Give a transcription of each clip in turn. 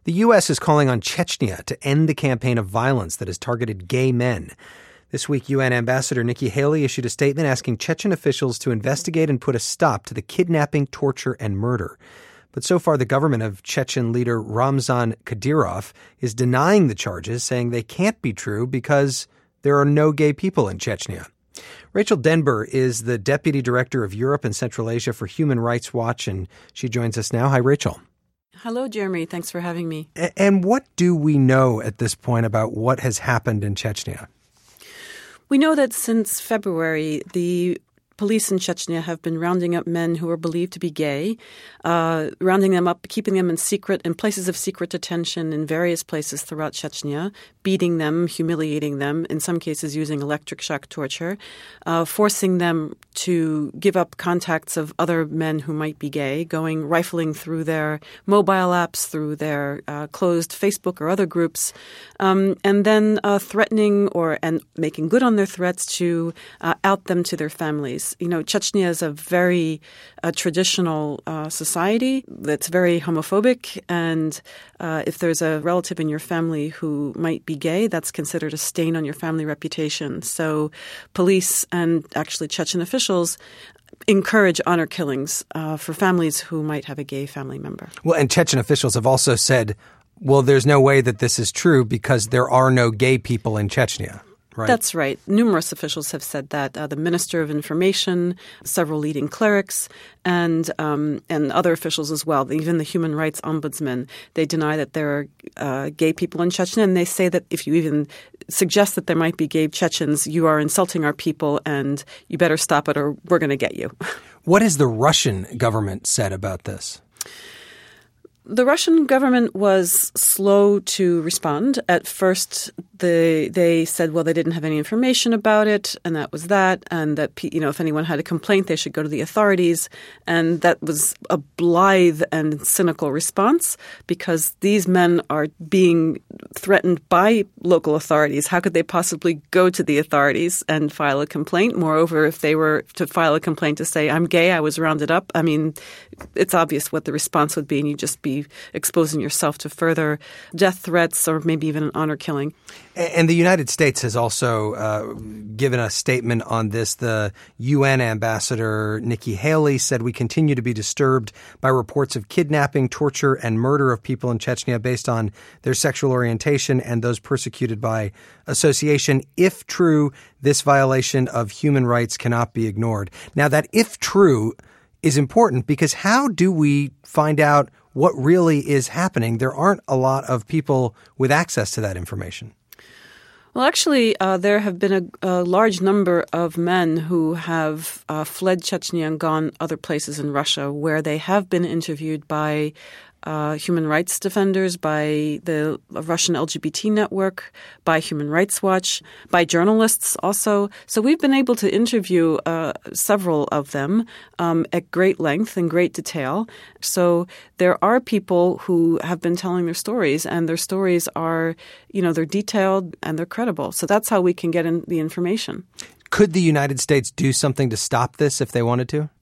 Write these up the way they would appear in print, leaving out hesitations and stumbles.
The U.S. is calling on Chechnya to end the campaign of violence that has targeted gay men. This week, UN Ambassador Nikki Haley issued a statement asking Chechen officials to investigate and put a stop to the kidnapping, torture, and murder. But so far, the government of Chechen leader Ramzan Kadyrov is denying the charges, saying they can't be true because there are no gay people in Chechnya. Rachel Denber is the Deputy Director of Europe and Central Asia for Human Rights Watch, and she joins us now. Hi, Rachel. Hello, Jeremy. Thanks for having me. And what do we know at this point about what has happened in Chechnya? We know that since February, the police in Chechnya have been rounding up men who are believed to be gay, rounding them up, keeping them in places of secret detention in various places throughout Chechnya, beating them, humiliating them, in some cases using electric shock torture, forcing them to give up contacts of other men who might be gay, rifling through their mobile apps, through their closed Facebook or other groups, and then threatening and making good on their threats to out them to their families. You know, Chechnya is a very traditional society that's very homophobic, and if there's a relative in your family who might be gay, that's considered a stain on your family reputation. So police and actually Chechen officials encourage honor killings for families who might have a gay family member. Well, and Chechen officials have also said, well, there's no way that this is true because there are no gay people in Chechnya. Right. That's right. Numerous officials have said that. The Minister of Information, several leading clerics, and other officials as well. Even the Human Rights Ombudsman, they deny that there are gay people in Chechnya, and they say that if you even suggest that there might be gay Chechens, you are insulting our people, and you better stop it or we're going to get you. What has the Russian government said about this? The Russian government was slow to respond. At first, they said, well, they didn't have any information about it, and that was that, and that, if anyone had a complaint, they should go to the authorities. And that was a blithe and cynical response because these men are being threatened by local authorities. How could they possibly go to the authorities and file a complaint? Moreover, if they were to file a complaint to say, I'm gay, I was rounded up, I mean, it's obvious what the response would be, and you'd just be exposing yourself to further death threats or maybe even an honor killing. And the United States has also given a statement on this. The UN ambassador, Nikki Haley, said we continue to be disturbed by reports of kidnapping, torture, and murder of people in Chechnya based on their sexual orientation and those persecuted by association. If true, this violation of human rights cannot be ignored. Now, that if true is important because how do we find out what really is happening? There aren't a lot of people with access to that information. Well, actually, there have been a large number of men who have fled Chechnya and gone other places in Russia where they have been interviewed by human rights defenders, by the Russian LGBT network, by Human Rights Watch, by journalists also. So we've been able to interview several of them at great length and great detail. So there are people who have been telling their stories, and their stories are, they're detailed and they're credible. So that's how we can get in the information. Could the United States do something to stop this if they wanted to?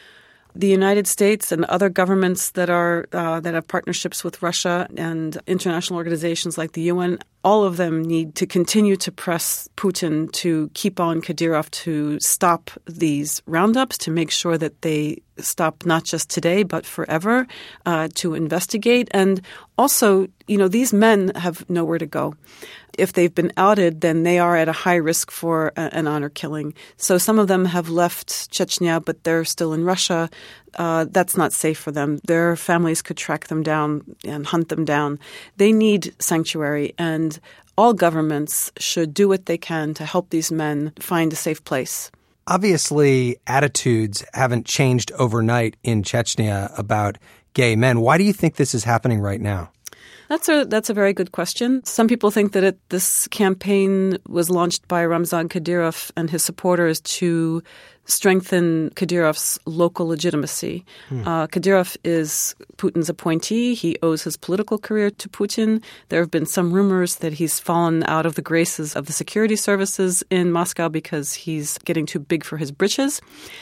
The United States and other governments that have partnerships with Russia and international organizations like the UN, all of them need to continue to press Putin to keep on Kadyrov to stop these roundups, to make sure that they stop not just today but forever, to investigate. And also, these men have nowhere to go. If they've been outed, then they are at a high risk for an honor killing. So some of them have left Chechnya, but they're still in Russia. That's not safe for them. Their families could track them down and hunt them down. They need sanctuary, and all governments should do what they can to help these men find a safe place. Obviously, attitudes haven't changed overnight in Chechnya about gay men. Why do you think this is happening right now? That's a very good question. Some people think that this campaign was launched by Ramzan Kadyrov and his supporters to strengthen Kadyrov's local legitimacy. Kadyrov is Putin's appointee. He owes his political career to Putin. There have been some rumors that he's fallen out of the graces of the security services in Moscow because he's getting too big for his britches.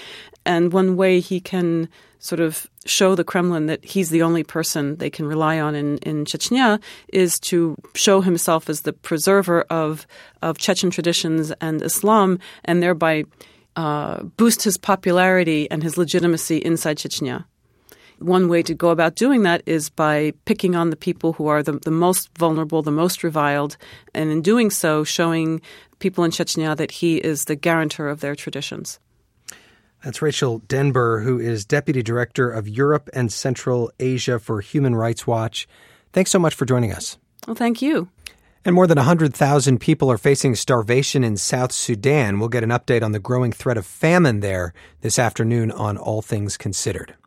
And one way he can sort of show the Kremlin that he's the only person they can rely on in Chechnya is to show himself as the preserver of Chechen traditions and Islam, and thereby boost his popularity and his legitimacy inside Chechnya. One way to go about doing that is by picking on the people who are the most vulnerable, the most reviled, and in doing so, showing people in Chechnya that he is the guarantor of their traditions. That's Rachel Denber, who is Deputy Director of Europe and Central Asia for Human Rights Watch. Thanks so much for joining us. Well, thank you. And more than 100,000 people are facing starvation in South Sudan. We'll get an update on the growing threat of famine there this afternoon on All Things Considered.